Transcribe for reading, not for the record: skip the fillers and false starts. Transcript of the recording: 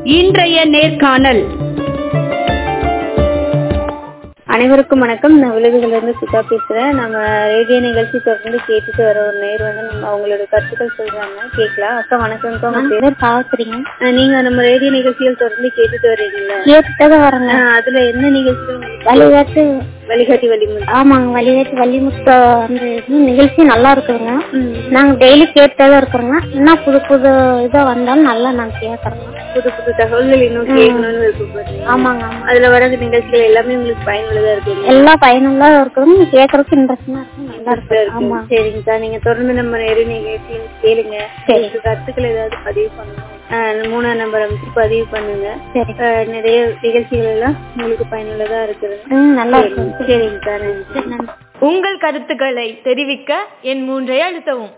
இன்றைய நேர்காணல். அனைவருக்கும் வணக்கம். நான் விழுதுகளிலிருந்து சுதா பேசுறேன். நம்ம ரேடியோ நிகழ்ச்சி தொடர்ந்து கேட்டுட்டு வர ஒரு நேர் நம்ம அவங்களோட கருத்துக்கள் சொல்றாங்க, கேட்கலாம். அக்கா வணக்கம்க்கா. உங்க பேர் பாக்குறீங்க? நீங்க நம்ம ரேடியோ நிகழ்ச்சிகள் தொடர்ந்து கேட்டுட்டு வரீங்களா? கேட்டுட்டு வரேங்க. அதுல என்ன நிகழ்ச்சி? வழிகாட்டி வள்ளிமுத்து. ஆமாங்க, வழிகாட்டி வள்ளிமுத்து அந்த நிகழ்ச்சி நல்லா இருக்குதுங்க. நாங்க டெய்லி கேட்டுதான் இருக்கிறோங்க. இன்னும் புது புது இதா வந்தாலும் நல்லா நாங்க கேட்கறோம். புது புது தகவல்கள் இன்னும் கேட்கணும்னு விருப்பப்படுறீங்க? ஆமாங்க. அதுல வர நிகழ்ச்சிகள் எல்லாமே உங்களுக்கு பயனுள்ளதா இருக்கு? எல்லாம் பயனுள்ளதா இருக்குதுங்க. கேட்கறதுக்கு இன்ட்ரெஸ்டா இருக்கு, நல்லா இருக்கு. சரிங்கக்கா, நீங்க தொடர்ந்து நம்ம நிறைய நிகழ்ச்சி கேளுங்க. கருத்துக்கள் ஏதாவது பதிவு பண்ணணும், 3ஆம் நம்பர் அமைச்சு பதிவு பண்ணுங்க. நிறைய நிகழ்ச்சிகள் எல்லாம் உங்களுக்கு பயனுள்ளதா இருக்குது. நல்லா இருக்கு. சரிங்கக்கா, நன்றி. உங்கள் கருத்துக்களை தெரிவிக்க என் 3 அழுத்தவும்.